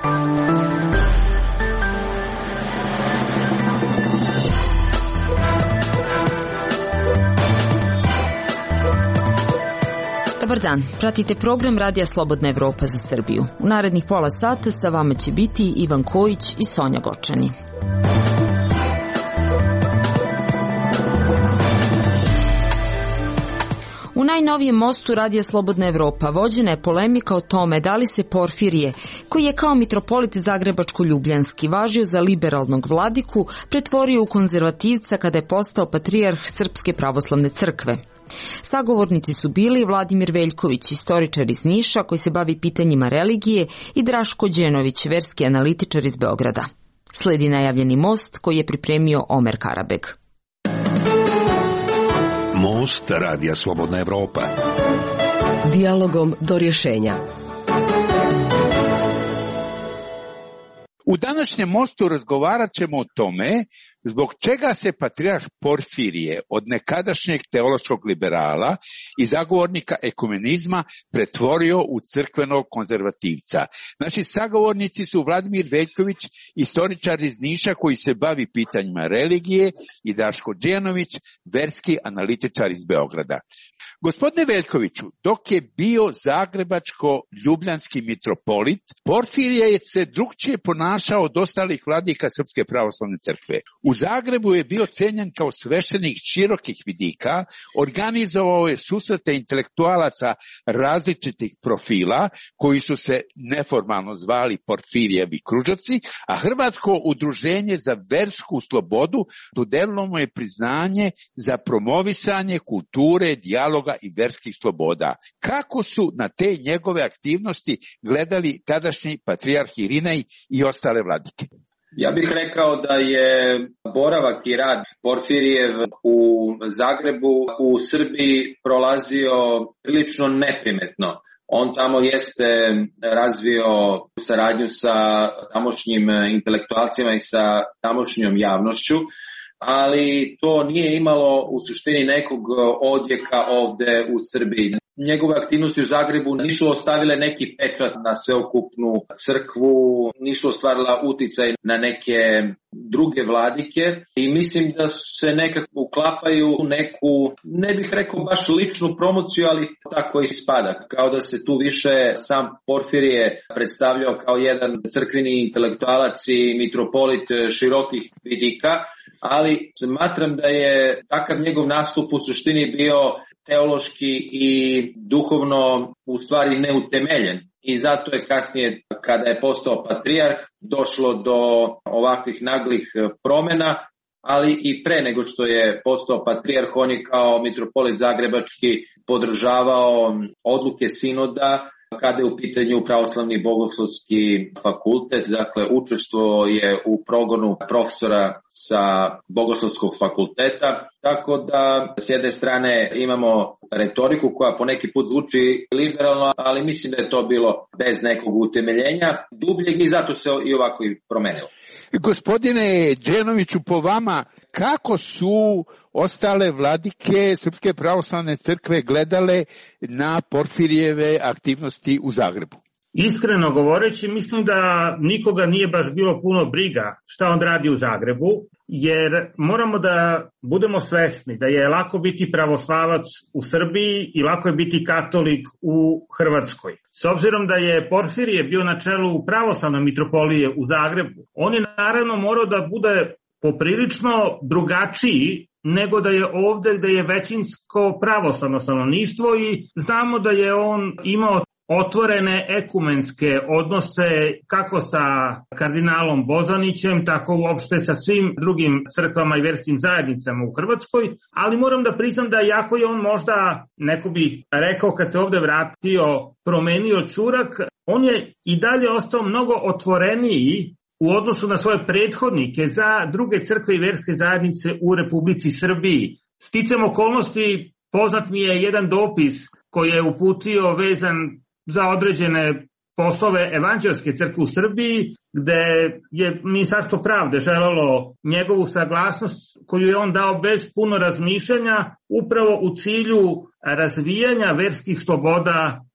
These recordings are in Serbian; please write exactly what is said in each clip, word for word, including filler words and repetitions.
Dobar dan, pratite program Radija Slobodna Evropa za Srbiju. U narednih pola sata sa vama će biti Ivan Kojić i Sonja Gočani. U najnovijem mostu Radija Slobodna Evropa vođena je polemika o tome da li se Porfirije, koji je kao mitropolit zagrebačko-ljubljanski važio za liberalnog vladiku, pretvorio u konzervativca kada je postao patrijarh Srpske pravoslavne crkve. Sagovornici su bili Vladimir Veljković, istoričar iz Niša koji se bavi pitanjima religije, i Draško Đenović, verski analitičar iz Beograda. Sledi najavljeni most koji je pripremio Omer Karabeg. Most Radija Slobodna Evropa. Dijalogom do rješenja. U današnjem mostu razgovarat ćemo o tome zbog čega se patrijarh Porfirije od nekadašnjeg teološkog liberala i zagovornika ekumenizma pretvorio u crkvenog konzervativca. Naši sagovornici su Vladimir Veljković, istoričar iz Niša koji se bavi pitanjima religije, i Draško Đenović, verski analitičar iz Beograda. Gospodine Veljkoviću, dok je bio zagrebačko-ljubljanski mitropolit, Porfirije je se drukčije ponašao od ostalih vladika Srpske pravoslavne crkve. U Zagrebu je bio cenjen kao sveštenik širokih vidika, organizovao je susrete intelektualaca različitih profila, koji su se neformalno zvali Porfirijevi kružaci, a Hrvatsko udruženje za versku slobodu dodelilo mu je priznanje za promovisanje kulture, dijaloga i verskih sloboda. Kako su na te njegove aktivnosti gledali tadašnji patrijarh Irinej i ostale vladike? Ja bih rekao da je boravak i rad Porfirijev u Zagrebu, u Srbiji, prolazio prilično neprimetno. On tamo jeste razvio saradnju sa tamošnjim intelektualcima i sa tamošnjom javnošću, ali to nije imalo u suštini nekog odjeka ovde u Srbiji. Njegove aktivnosti u Zagrebu nisu ostavile neki pečat na sveokupnu crkvu, nisu ostvarila uticaj na neke druge vladike i mislim da se nekako uklapaju u neku, ne bih rekao baš ličnu promociju, ali tako i spada. Kao da se tu više sam Porfirije predstavljao kao jedan crkveni intelektualac i mitropolit širokih vidika, ali smatram da je takav njegov nastup u suštini bio teološki i duhovno u stvari neutemeljen. I zato je kasnije, kada je postao patrijarh, došlo do ovakvih naglih promjena, ali i pre nego što je postao patrijarh, on je kao mitropolit zagrebački podržavao odluke sinoda kada je u pitanju Pravoslavni bogoslovski fakultet, dakle učestvovao je u progonu profesora sa Bogoslovskog fakulteta, tako da s jedne strane imamo retoriku koja poneki put zvuči liberalno, ali mislim da je to bilo bez nekog utemeljenja dubljeg i zato se i ovako i promenilo. Gospodine Đenoviću, po vama, kako su ostale vladike Srpske pravoslavne crkve gledale na Porfirijeve aktivnosti u Zagrebu? Iskreno govoreći, mislim da nikoga nije baš bilo puno briga šta on radi u Zagrebu, jer moramo da budemo svesni da je lako biti pravoslavac u Srbiji i lako je biti katolik u Hrvatskoj. S obzirom da je Porfirije bio na čelu pravoslavne mitropolije u Zagrebu, on je naravno morao da bude poprilično drugačiji nego da je ovde gde je većinsko pravoslavno stanovništvo i znamo da je on imao otvorene ekumenske odnose kako sa kardinalom Bozanićem, tako uopšte sa svim drugim crkvama i verskim zajednicama u Hrvatskoj, ali moram da priznam da jako je on možda, neko bi rekao kad se ovde vratio, promenio čurak, on je i dalje ostao mnogo otvoreniji u odnosu na svoje prethodnike za druge crkve i verske zajednice u Republici Srbiji. Sticam okolnosti, poznat mi je jedan dopis koji je uputio vezan za određene poslove evanđelske crkve u Srbiji, gde je Ministarstvo pravde želelo njegovu saglasnost koju je on dao bez puno razmišljanja, upravo u cilju razvijanja verskih sloboda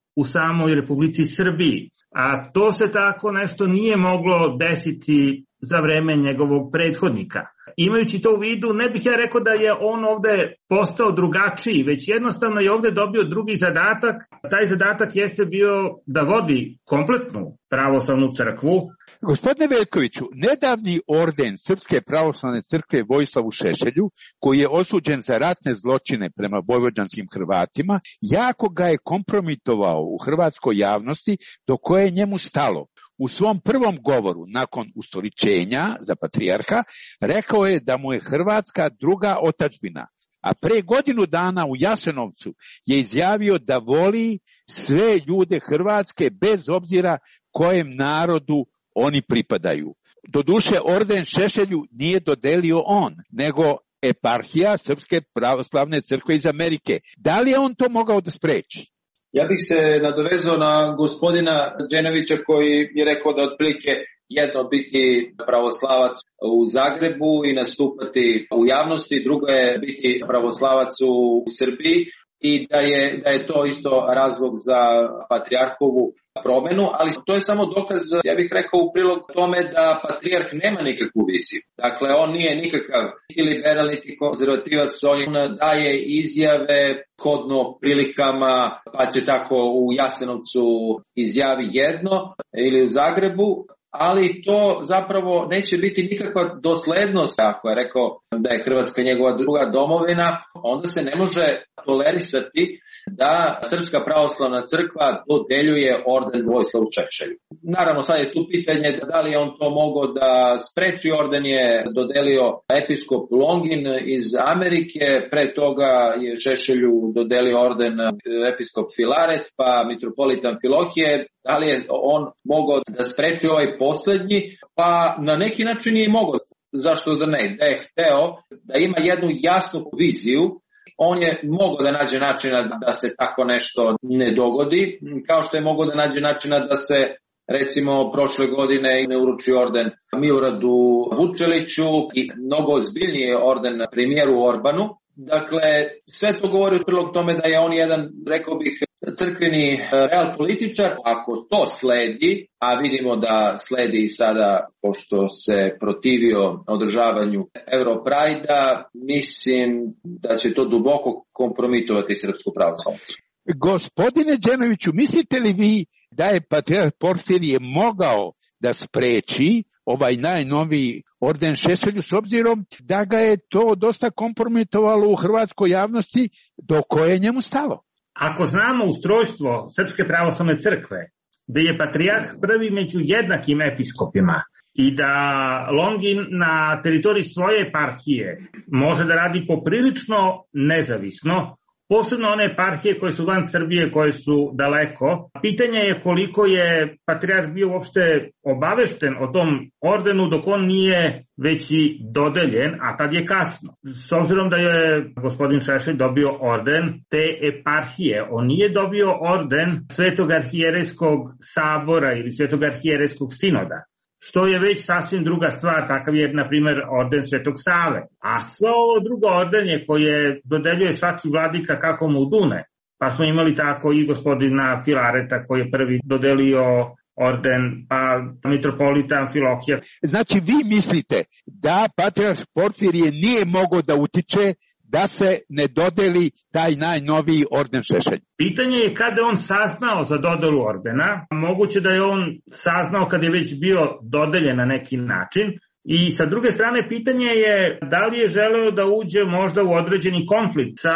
u samoj Republici Srbiji. A to se tako nešto nije moglo desiti za vreme njegovog prethodnika. Imajući to u vidu, ne bih ja rekao da je on ovde postao drugačiji, već jednostavno je ovde dobio drugi zadatak. Taj zadatak jeste bio da vodi kompletnu pravoslavnu crkvu. Gospodine Veljkoviću, nedavni orden Srpske pravoslavne crkve Vojislavu Šešelju, koji je osuđen za ratne zločine prema vojvođanskim Hrvatima, jako ga je kompromitovao u hrvatskoj javnosti, do koje je njemu stalo. U svom prvom govoru, nakon ustoličenja za patrijarha, rekao je da mu je Hrvatska druga otadžbina, a pre godinu dana u Jasenovcu je izjavio da voli sve ljude Hrvatske bez obzira kojem narodu oni pripadaju. Doduše, orden Šešelju nije dodelio on, nego eparhija Srpske pravoslavne crkve iz Amerike. Da li je on to mogao da spreči? Ja bih se nadovezao na gospodina Đenovića koji je rekao da otprilike jedno biti pravoslavac u Zagrebu i nastupati u javnosti, drugo je biti pravoslavac u Srbiji i da je, da je to isto razlog za patrijarhovu promenu, ali to je samo dokaz, ja bih rekao, u prilog tome da patrijarh nema nikakvu viziju. Dakle, on nije nikakav niti liberal, niti konzervativac, on daje izjave shodno prilikama, pa će tako u Jasenovcu izjavi jedno ili u Zagrebu, ali to zapravo neće biti nikakva doslednost. Ako je rekao da je Hrvatska njegova druga domovina, onda se ne može tolerisati da Srpska pravoslavna crkva dodeljuje orden Vojislavu Šešelju. Naravno, sad je tu pitanje da li je on to mogao da spreči. Orden je dodelio episkop Longin iz Amerike, pre toga je Šešelju dodelio orden episkop Filaret, pa mitropolit Amfilohije. Da li je on mogao da spreči ovaj poslednji? Pa na neki način je mogao. Zašto da ne? Da je hteo da ima jednu jasnu viziju, on je mogao da nađe načina da se tako nešto ne dogodi, kao što je mogao da nađe načina da se recimo prošle godine ne uruči orden Miloradu Vučeliću i mnogo ozbiljnije orden premijeru Orbanu. Dakle, sve to govori u prilog tome da je on jedan, rekao bih, crkveni real političar. Ako to sledi, a vidimo da sledi sada, pošto se protivio održavanju Europrajda, mislim da će to duboko kompromitovati Srpsku pravoslavnu crkvu. Gospodine Đenoviću, mislite li vi da je patrijarh Porfirije mogao da spreči ovaj najnoviji orden Šešelju, s obzirom da ga je to dosta kompromitovalo u hrvatskoj javnosti, do koje je njemu stalo? Ako znamo ustrojstvo Srpske pravoslavne crkve, da je patrijarh prvi među jednakim episkopima i da Longin na teritoriji svoje eparhije može da radi poprilično nezavisno, posebno one eparhije koje su van Srbije, koje su daleko. Pitanje je koliko je patrijarh bio uopšte obavešten o tom ordenu dok on nije već i dodeljen, a tad je kasno. S obzirom da je gospodin Šešelj dobio orden te eparhije, on nije dobio orden Svetog arhijerejskog sabora ili Svetog arhijerejskog sinoda, što je već sasvim druga stvar, takav je, na primjer, orden Svetog Save. A sve ovo drugo ordenje koje dodeljuje svaki vladika kako mu dune, pa smo imali tako i gospodina Filareta koji je prvi dodelio orden, pa mitropolita Amfilohija. Znači, vi mislite da patrijarh Porfirije nije mogao da utiče da se ne dodeli taj najnoviji orden Šešelj? Pitanje je kada je on saznao za dodelu ordena. Moguće da je on saznao kada je već bio dodeljen na neki način. I sa druge strane, pitanje je da li je želeo da uđe možda u određeni konflikt sa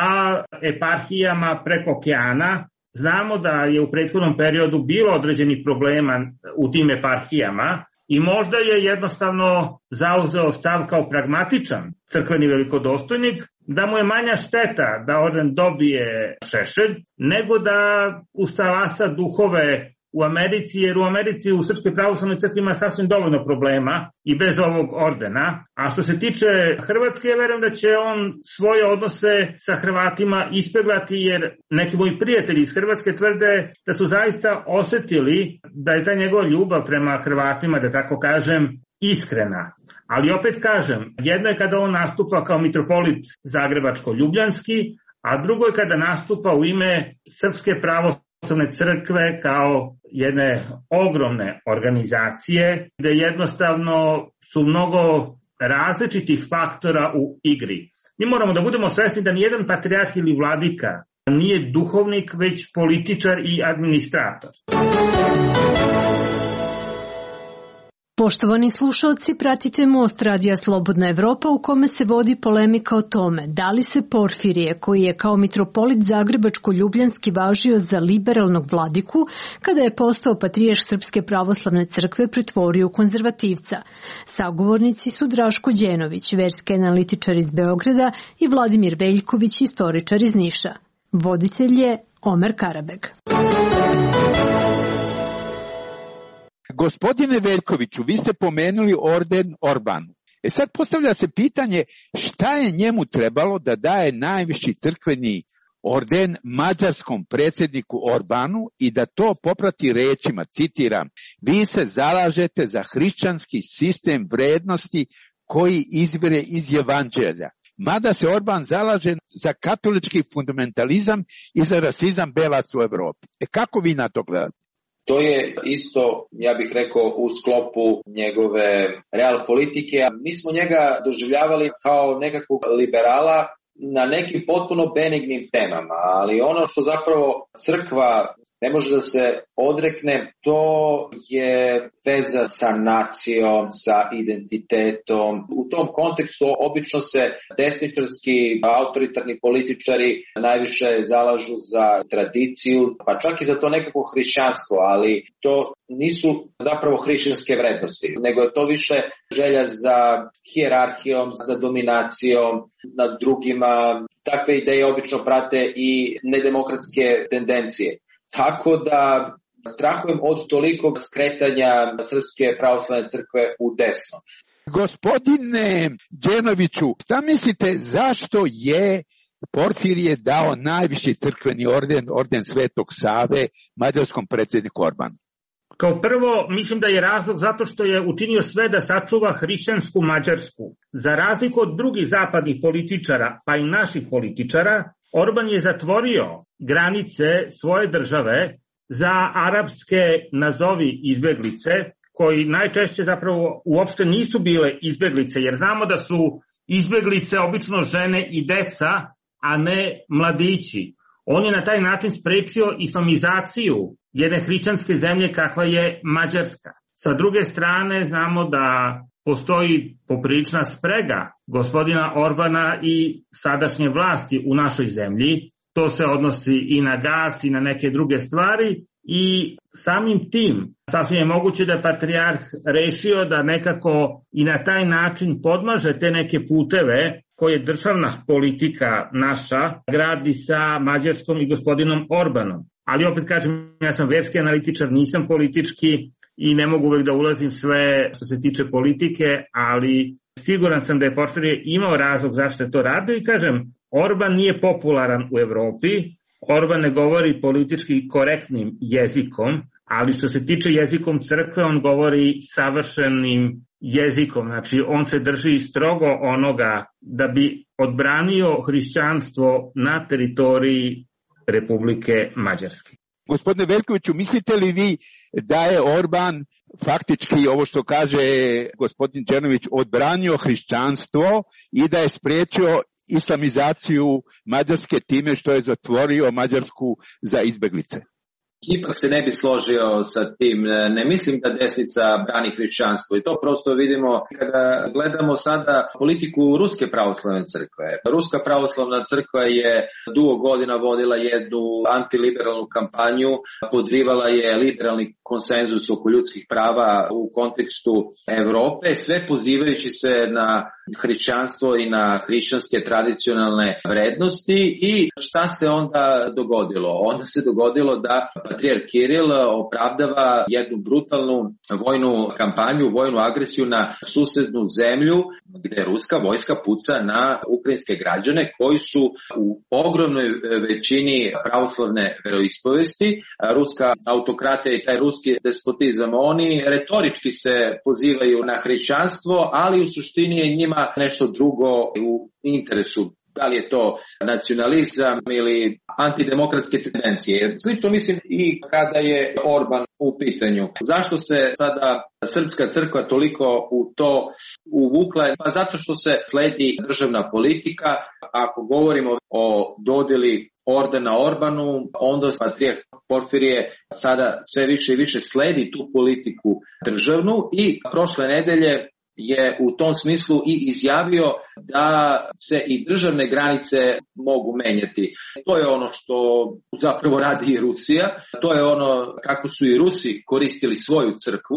eparhijama preko okeana. Znamo da je u prethodnom periodu bilo određenih problema u tim eparhijama i možda je jednostavno zauzeo stav kao pragmatičan crkveni velikodostojnik, da mu je manja šteta da orden dobije Šešelj, nego da ustalasa duhove u Americi, jer u Americi u Srpskoj pravoslavnoj crkvi ima sasvim dovoljno problema i bez ovog ordena. A što se tiče Hrvatske, ja verujem da će on svoje odnose sa Hrvatima ispeglati, jer neki moji prijatelji iz Hrvatske tvrde da su zaista osetili da je ta njegova ljubav prema Hrvatima, da tako kažem, iskrena. Ali opet kažem, jedno je kada on nastupa kao mitropolit Zagrebačko-Ljubljanski, a drugo je kada nastupa u ime Srpske pravoslavne pravoslavne crkve kao jedne ogromne organizacije gde jednostavno su mnogo različitih faktora u igri. Mi moramo da budemo svesni da nijedan patrijarh ili vladika nije duhovnik, već političar i administrator. Poštovani slušalci, pratite Most Radija Slobodna Evropa u kome se vodi polemika o tome da li se Porfirije, koji je kao mitropolit Zagrebačko-Ljubljanski važio za liberalnog vladiku, kada je postao patrijarh Srpske pravoslavne crkve, pretvorio u konzervativca. Sagovornici su Draško Đenović, verski analitičar iz Beograda, i Vladimir Veljković, istoričar iz Niša. Voditelj je Omer Karabeg. Gospodine Veljkoviću, vi ste pomenuli orden Orbanu. E sad postavlja se pitanje šta je njemu trebalo da daje najviši crkveni orden mađarskom predsjedniku Orbanu i da to poprati rečima, citiram, vi se zalažete za hrišćanski sistem vrednosti koji izvire iz evanđelja. Mada se Orban zalaže za katolički fundamentalizam i za rasizam belaca u Evropi. E kako vi na to gledate? To je isto, ja bih rekao, u sklopu njegove real politike. Mi smo njega doživljavali kao nekakvog liberala na nekim potpuno benignim temama, ali ono što zapravo crkva ne može da se odrekne, to je veza sa nacijom, sa identitetom. U tom kontekstu obično se desničarski, autoritarni političari najviše zalažu za tradiciju, pa čak i za to nekako hrišćanstvo, ali to nisu zapravo hrišćanske vrednosti, nego je to više želja za hijerarhijom, za dominacijom nad drugima. Takve ideje obično prate i nedemokratske tendencije. Tako da strahujem od tolikog skretanja Srpske pravoslavne crkve u desno. Gospodine Đenoviću, šta mislite zašto je Porfirije dao najviši crkveni orden, orden Svetog Save, mađarskom predsjedniku Orbanu? Kao prvo, mislim da je razlog zato što je učinio sve da sačuva hrišćansku Mađarsku. Za razliku od drugih zapadnih političara, pa i naših političara, Orban je zatvorio granice svoje države za arapske nazovi izbeglice, koji najčešće zapravo uopšte nisu bile izbeglice, jer znamo da su izbeglice obično žene i deca, a ne mladići. On je na taj način sprečio islamizaciju jedne hrišćanske zemlje kakva je Mađarska. Sa druge strane znamo da postoji poprilična sprega gospodina Orbana i sadašnje vlasti u našoj zemlji. To se odnosi i na gas i na neke druge stvari i samim tim sasvim je moguće da je patrijarh rešio da nekako i na taj način podmaže te neke puteve koje državna politika naša gradi sa Mađarskom i gospodinom Orbanom. Ali opet kažem, ja sam verski analitičar, nisam politički i ne mogu uvek da ulazim sve što se tiče politike, ali siguran sam da je Porfirije imao razlog zašto je to radio i kažem, Orban nije popularan u Evropi, Orban ne govori politički korektnim jezikom, ali što se tiče jezikom crkve, on govori savršenim jezikom, znači on se drži strogo onoga da bi odbranio hrišćanstvo na teritoriji Republike Mađarske. Gospodine Veljkoviću, mislite li vi da je Orban faktički, ovo što kaže gospodin Đenović, odbranio hrišćanstvo i da je spriječio islamizaciju Mađarske time što je zatvorio Mađarsku za izbeglice? Ipak se ne bi složio sa tim. Ne mislim da desnica brani hrišćanstvo i to prosto vidimo kada gledamo sada politiku Ruske pravoslavne crkve. Ruska pravoslavna crkva je dugo godina vodila jednu antiliberalnu kampanju, podrivala je liberalni konsenzus oko ljudskih prava u kontekstu Evrope, sve pozivajući se na hrišćanstvo i na hrišćanske tradicionalne vrednosti. I šta se onda dogodilo? Onda se dogodilo da patrijarh Kiril opravdava jednu brutalnu vojnu kampanju, vojnu agresiju na susednu zemlju gde ruska vojska puca na ukrajinske građane koji su u ogromnoj većini pravoslavne veroispovesti. Ruska autokratija i taj ruski despotizam, oni retorički se pozivaju na hrišćanstvo, ali u suštini je njima nešto drugo u interesu da li je to nacionalizam ili antidemokratske tendencije. Slično mislim i kada je Orban u pitanju. Zašto se sada srpska crkva toliko u to uvukla? Pa zato što se sledi državna politika. Ako govorimo o dodjeli ordena Orbanu, onda patrijarh Porfirije sada sve više i više sledi tu politiku državnu i prošle nedelje je u tom smislu i izjavio da se i državne granice mogu menjati. To je ono što zapravo radi i Rusija, to je ono kako su i Rusi koristili svoju crkvu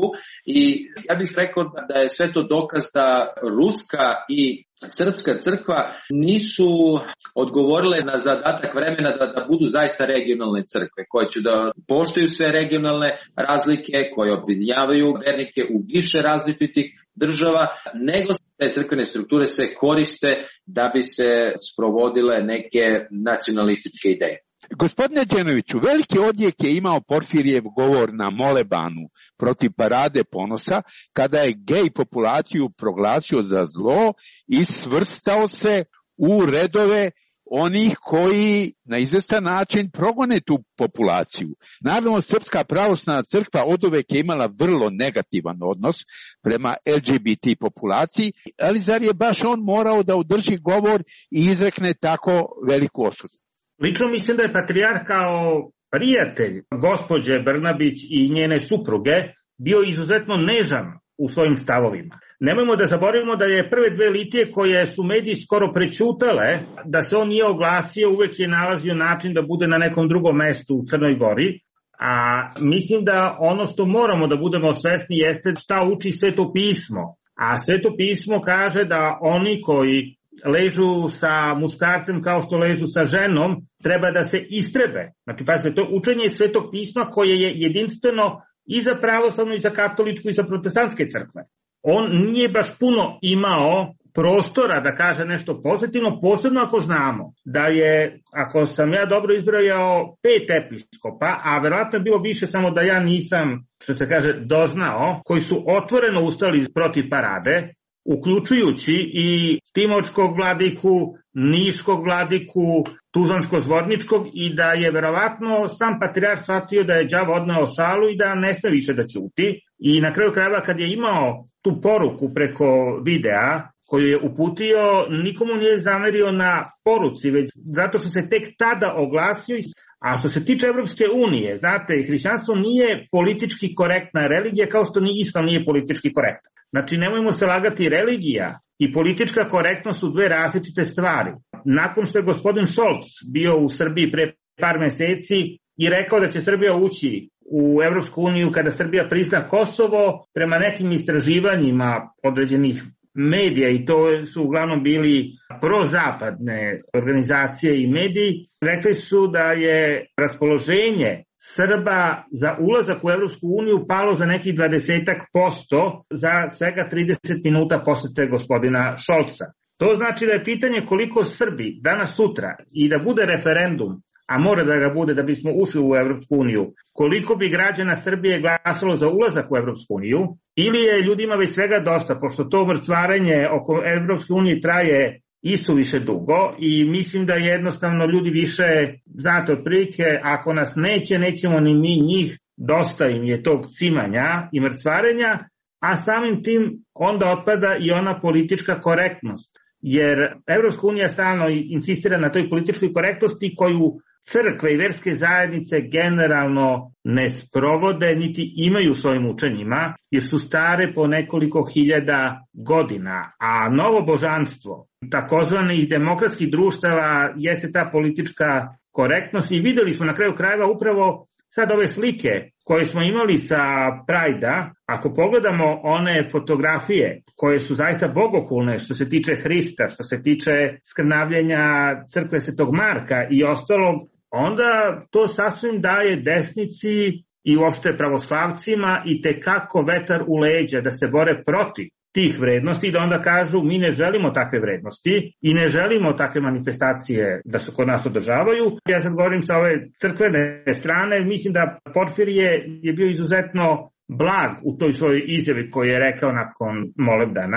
i ja bih rekao da je sve to dokaz da ruska i srpska crkva nisu odgovorile na zadatak vremena da, da budu zaista regionalne crkve, koje će da poštuju sve regionalne razlike, koje objedinjavaju vernike u više različitih država, nego te crkvene strukture se koriste da bi se sprovodile neke nacionalističke ideje. Gospodine Đenoviću, veliki odjek je imao Porfirijev govor na Molebanu protiv Parade ponosa, kada je gej populaciju proglasio za zlo i svrstao se u redove onih koji na izvestan način progone tu populaciju. Naravno, Srpska pravoslavna crkva oduvek je imala vrlo negativan odnos prema L G B T populaciji, ali zar je baš on morao da održi govor i izrekne tako veliku osudu? Lično mislim da je patrijarh kao prijatelj gospođe Brnabić i njene supruge bio izuzetno nežan u svojim stavovima. Nemojmo da zaboravimo da je prve dve litije koje su mediji skoro prećutale, da se on nije oglasio, uvek je nalazio način da bude na nekom drugom mestu u Crnoj Gori. A mislim da ono što moramo da budemo svesni jeste šta uči Sveto pismo. A Sveto pismo kaže da oni koji ležu sa muškarcem kao što ležu sa ženom, treba da se istrebe. Znači, pazite, to učenje Svetog pisma koje je jedinstveno i za pravoslavnu, i za katoličku, i za protestantske crkve. On nije baš puno imao prostora da kaže nešto pozitivno, posebno ako znamo da je, ako sam ja dobro izbrojao, pet episkopa, a verovatno je bilo više, samo da ja nisam, što se kaže, doznao, koji su otvoreno ustali protiv Parade, uključujući i Timočkog vladiku, Niškog vladiku, Tuzlansko-Zvorničkog, i da je verovatno sam patrijarh shvatio da je đavo odneo šalu i da ne sme više da ćuti. I na kraju krajeva, kad je imao tu poruku preko videa koju je uputio, nikomu nije zamerio na poruci, već zato što se tek tada oglasio. A što se tiče Evropske unije, znate, hrišćanstvo nije politički korektna religija, kao što ni islam nije politički korektan. Znači, nemojmo se lagati, religija i politička korektnost su dve različite stvari. Nakon što je gospodin Šolc bio u Srbiji pre par meseci i rekao da će Srbija ući u Evropsku uniju kada Srbija prizna Kosovo, prema nekim istraživanjima određenih medija, i to su uglavnom bili prozapadne organizacije i mediji, rekli su da je raspoloženje Srba za ulazak u Evropsku uniju palo za nekih dvadesetak posto za svega trideset minuta posete gospodina Šolca. To znači da je pitanje koliko Srbi danas sutra, i da bude referendum, a mora da ga bude da bismo ušli u Evropsku uniju, koliko bi građana Srbije glasalo za ulazak u Evropsku uniju, ili je ljudima već svega dosta, pošto to mrcvarenje oko Evropske unije traje isuviše dugo, i mislim da jednostavno ljudi više, znate, otprilike, ako nas neće, nećemo ni mi njih, dosta im je tog cimanja i mrcvarenja, a samim tim onda otpada i ona politička korektnost. Jer Evropska unija stalno insistira na toj političkoj korektnosti koju crkve i verske zajednice generalno ne sprovode niti imaju u svojim učenjima, jer su stare po nekoliko hiljada godina. A novo božanstvo takozvanih demokratskih društava jeste ta politička korektnost, i videli smo na kraju krajeva upravo sad ove slike koje smo imali sa Prajda. Ako pogledamo one fotografije koje su zaista bogohulne što se tiče Hrista, što se tiče skrnavljenja crkve Svetog Marka i ostalog, onda to sasvim daje desnici i uopšte pravoslavcima i tekako vetar u leđa da se bore protiv tih vrednosti i da onda kažu mi ne želimo takve vrednosti i ne želimo takve manifestacije da se kod nas održavaju. Ja sad govorim sa ove crkvene strane, mislim da Porfirije je bio izuzetno blag u toj svojoj izjavi koju je rekao nakon molebdana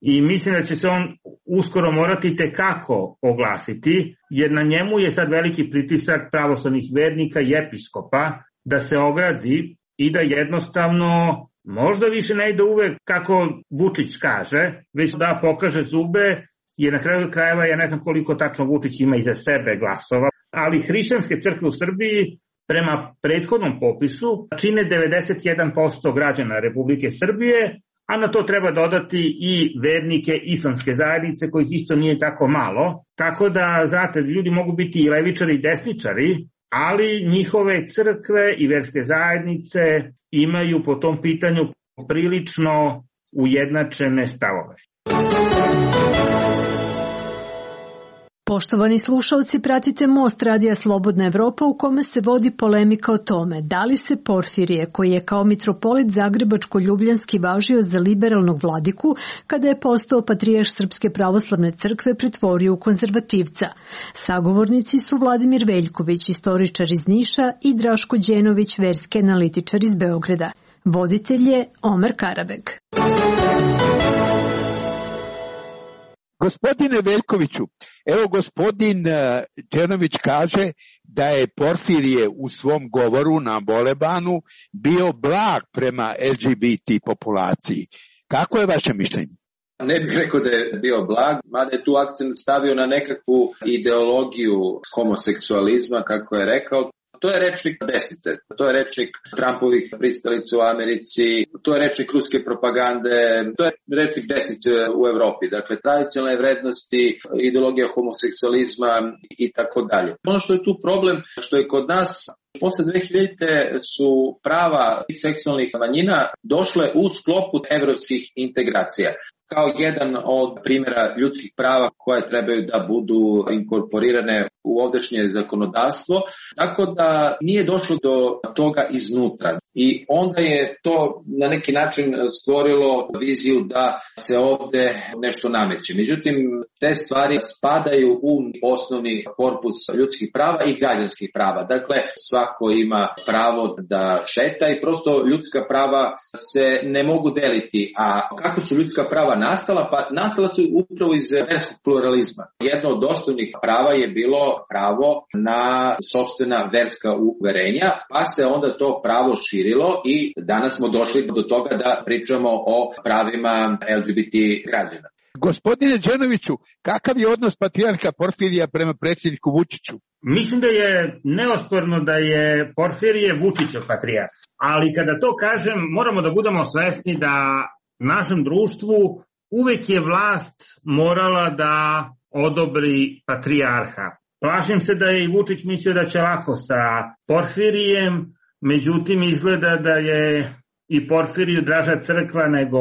i mislim da će se on uskoro morati tekako oglasiti, jer na njemu je sad veliki pritisak pravoslavnih vernika i episkopa da se ogradi i da jednostavno možda više ne ide uvek kako Vučić kaže, već da pokaže zube, jer na kraju krajeva ja ne znam koliko tačno Vučić ima iza sebe glasova, ali hrišćanske crkve u Srbiji prema prethodnom popisu čine devedeset jedan posto građana Republike Srbije, a na to treba dodati i vernike islamske zajednice, kojih isto nije tako malo. Tako da, znate, ljudi mogu biti i levičari i desničari, ali njihove crkve i verske zajednice imaju po tom pitanju prilično ujednačene stavove. Poštovani slušalci, pratite Most Radija Slobodna Evropa u kome se vodi polemika o tome da li se Porfirije, koji je kao mitropolit Zagrebačko-Ljubljanski važio za liberalnog vladiku, kada je postao patrijarh Srpske pravoslavne crkve, pretvorio u konzervativca. Sagovornici su Vladimir Veljković, istoričar iz Niša, i Draško Đenović, verski analitičar iz Beograda. Voditelj je Omer Karabeg. Gospodine Veljkoviću, evo gospodin Đenović kaže da je Porfirije u svom govoru na Bolebanu bio blag prema L G B T populaciji. Kako je vaše mišljenje? Ne bih rekao da je bio blag, mada je tu akcent stavio na nekakvu ideologiju homoseksualizma, kako je rekao. To je rečnik desnice, to je rečnik Trumpovih pristalica u Americi, to je rečnik ruske propagande, to je rečnik desnice u Evropi. Dakle, tradicionalne vrednosti, ideologija homoseksualizma i tako dalje. Ono što je tu problem, što je kod nas posle dve hiljadite su prava seksualnih manjina došle u sklopu evropskih integracija kao jedan od primjera ljudskih prava koje trebaju da budu inkorporirane u ovdašnje zakonodavstvo, tako da nije došlo do toga iznutra. I onda je to na neki način stvorilo viziju da se ovde nešto nameće. Međutim, te stvari spadaju u osnovni korpus ljudskih prava i građanskih prava. Dakle, svako ima pravo da šeta i prosto ljudska prava se ne mogu deliti. A kako su ljudska prava nastala? Pa nastala su upravo iz verskog pluralizma. Jedno od osnovnih prava je bilo pravo na sopstvena verska uverenja, pa se onda to pravo širilo i danas smo došli do toga da pričamo o pravima L G B T građana. Gospodine Đenoviću, kakav je odnos patrijarha Porfirija prema predsjedniku Vučiću? Mislim da je neosporno da je Porfirije Vučićev patrijarh, ali kada to kažem moramo da budemo svesni da našem društvu uvek je vlast morala da odobri patrijarha. Plašim se da je i Vučić mislio da će lako sa Porfirijem, međutim izgleda da je i Porfiriju draža crkva nego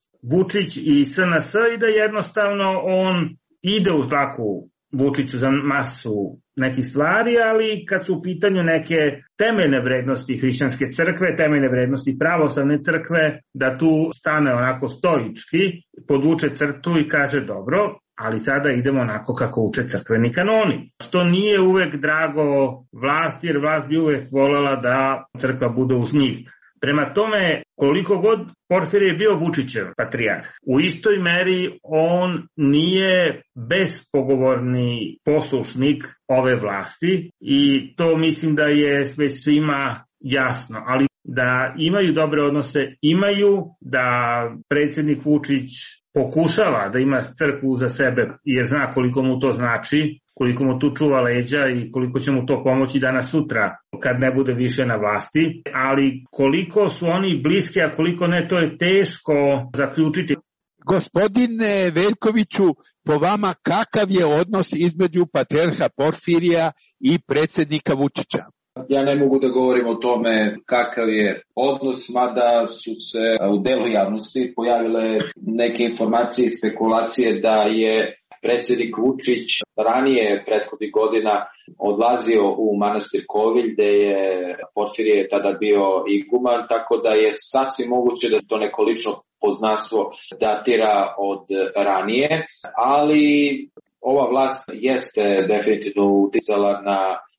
Vučić i S N S i da jednostavno on ide u dlaku Vučiću za masu nekih stvari, ali kad su u pitanju neke temeljne vrednosti hrišćanske crkve, temeljne vrednosti pravoslavne crkve, da tu stane onako stoički, podvuče crtu i kaže dobro, ali sada idemo onako kako uče crkveni kanoni. Što nije uvek drago vlasti, jer vlast bi uvek voljela da crkva bude uz njih. Prema tome, koliko god Porfirije je bio Vučićev patrijarh, u istoj meri on nije bespogovorni poslušnik ove vlasti i to mislim da je sve svima jasno, ali da imaju dobre odnose, imaju, da predsjednik Vučić pokušava da ima crkvu za sebe jer zna koliko mu to znači, koliko mu tu čuva leđa i koliko će mu to pomoći danas sutra kad ne bude više na vlasti, ali koliko su oni bliski, a koliko ne, to je teško zaključiti. Gospodine Veljkoviću, po vama kakav je odnos između patrijarha Porfirija i predsjednika Vučića? Ja ne mogu da govorim o tome kakav je odnos, mada su se u delu javnosti pojavile neke informacije i spekulacije da je predsjednik Vučić ranije prethodnih godina odlazio u manastir Kovilj, gde je Porfirije tada bio iguman, tako da je sasvim moguće da to neko lično poznanstvo datira od ranije, ali ova vlast jeste definitivno uticala na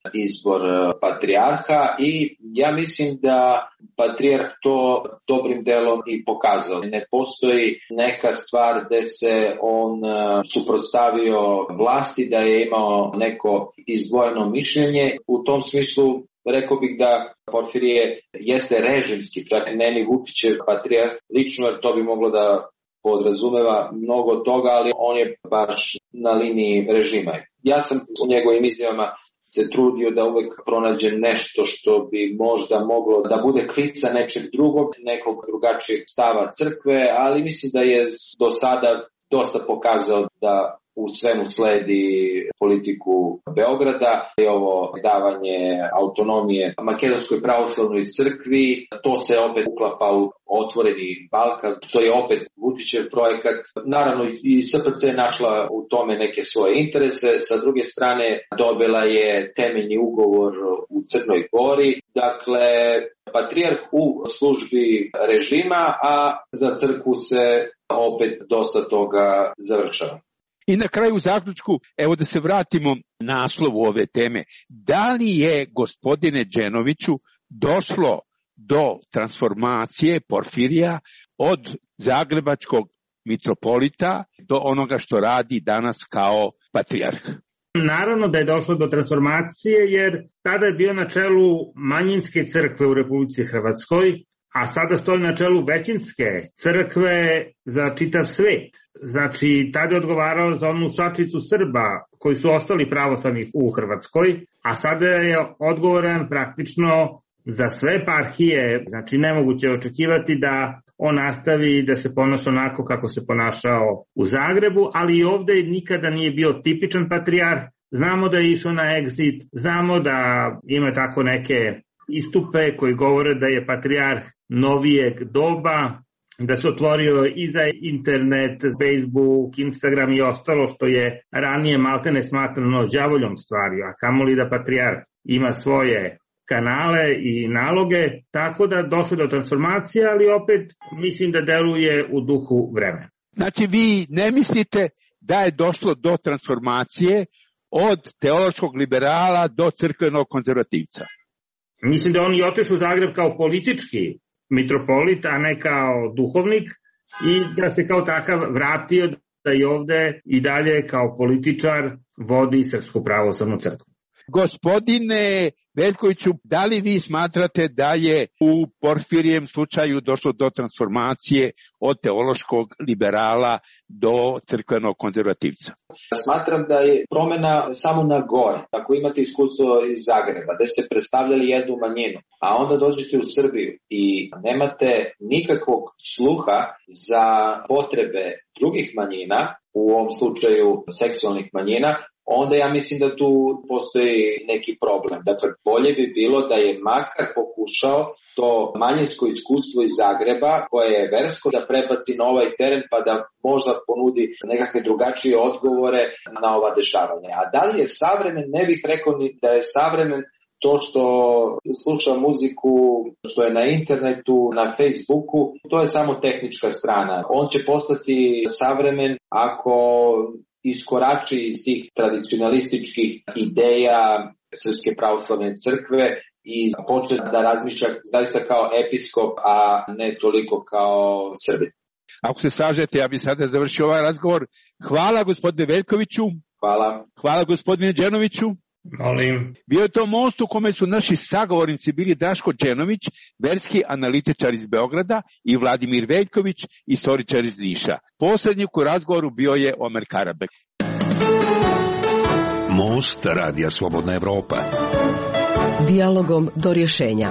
izbor patrijarha i ja mislim da patrijarh to dobrim delom i pokazao. Ne postoji neka stvar gde se on suprotstavio vlasti, da je imao neko izdvojeno mišljenje. U tom smislu rekao bih da Porfirije jeste režimski, čak ne ni Vučićev patrijarh lično, jer to bi moglo da podrazumeva mnogo toga, ali on je baš na liniji režima. Ja sam u njegovim izjavama se trudio da uvek pronađem nešto što bi možda moglo da bude klica nečeg drugog, nekog drugačijeg stava crkve, ali mislim da je do sada dosta pokazao da u svemu sledi politiku Beograda i ovo davanje autonomije Makedonskoj pravoslavnoj crkvi. To se opet uklapa u otvoreni Balkan, što je opet Vučićev projekat. Naravno i S P C je našla u tome neke svoje interese. Sa druge strane dobila je temeljni ugovor u Crnoj Gori. Dakle, patrijarh u službi režima, a za crkvu se opet dosta toga završava. I na kraju zaključku, evo da se vratimo naslovu ove teme. Da li je, gospodine Đenoviću, došlo do transformacije Porfirija od zagrebačkog mitropolita do onoga što radi danas kao patrijarh? Naravno da je došlo do transformacije, jer tada je bio na čelu manjinske crkve u Republici Hrvatskoj, a sada stoji na čelu većinske crkve za čitav svet. Znači, tada je odgovarao za onu šačicu Srba koji su ostali pravoslavni u Hrvatskoj, a sada je odgovoran praktično za sve eparhije. Znači, nemoguće je očekivati da on nastavi da se ponaša onako kako se ponašao u Zagrebu, ali i ovde nikada nije bio tipičan patrijarh. Znamo da je išao na exit, znamo da ima tako neke istupe koji govore da je patrijarh novijeg doba, da se otvorio i za internet, Facebook, Instagram i ostalo što je ranije maltene smatrano đavoljom stvari, a kamoli da patrijarh ima svoje kanale i naloge, tako da došlo do transformacije, ali opet mislim da deluje u duhu vremena. Znači vi ne mislite da je došlo do transformacije od teološkog liberala do crkvenog konzervativca? Mislim da on i otišao u Zagreb kao politički mitropolit, a ne kao duhovnik, i da se kao takav vratio da i ovde i dalje kao političar vodi Srpsku pravoslavnu crkvu. Gospodine Veljkoviću, da li vi smatrate da je u Porfirijem slučaju došlo do transformacije od teološkog liberala do crkvenog konzervativca? Smatram da je promena samo na gore. Ako imate iskustvo iz Zagreba, da ste predstavljali jednu manjinu, a onda dođete u Srbiju i nemate nikakvog sluha za potrebe drugih manjina, u ovom slučaju seksualnih manjina, onda ja mislim da tu postoji neki problem. Dakle, bolje bi bilo da je makar pokušao to manjinsko iskustvo iz Zagreba, koje je versko, da prebaci na ovaj teren pa da možda ponudi nekakve drugačije odgovore na ova dešavanja. A da li je savremen, ne bih rekao ni da je savremen to što sluša muziku, što je na internetu, na Facebooku, to je samo tehnička strana. On će postati savremen ako iskorači iz tih tradicionalističkih ideja Srpske pravoslavne crkve i počne da razmišlja zaista kao episkop, a ne toliko kao Srbin. Ako se slažete, ja bih sada završio ovaj razgovor. Hvala gospodine Veljkoviću. Hvala. Hvala gospodine Đenoviću. Molim. Bio je to most u kome su naši sagovornici bili Daško Đenović, verski analitičar iz Beograda, i Vladimir Veljković, istoričar iz Niša. Poslednjik u razgovoru bio je Omer Karabek. Most Radija Slobodna Evropa. Dijalogom do rješenja.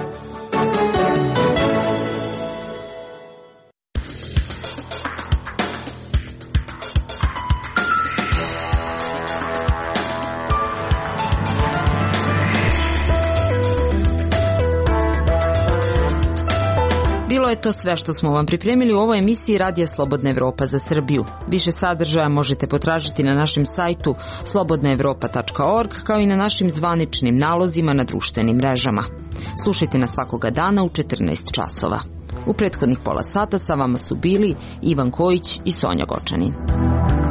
Bilo je to sve što smo vam pripremili u ovoj emisiji Radija Slobodna Evropa za Srbiju. Više sadržaja možete potražiti na našem sajtu slobodna evropa tačka org, kao i na našim zvaničnim nalozima na društvenim mrežama. Slušajte nas svakoga dana u četrnaest časova. U prethodnih pola sata sa vama su bili Ivan Kojić i Sonja Gočanin.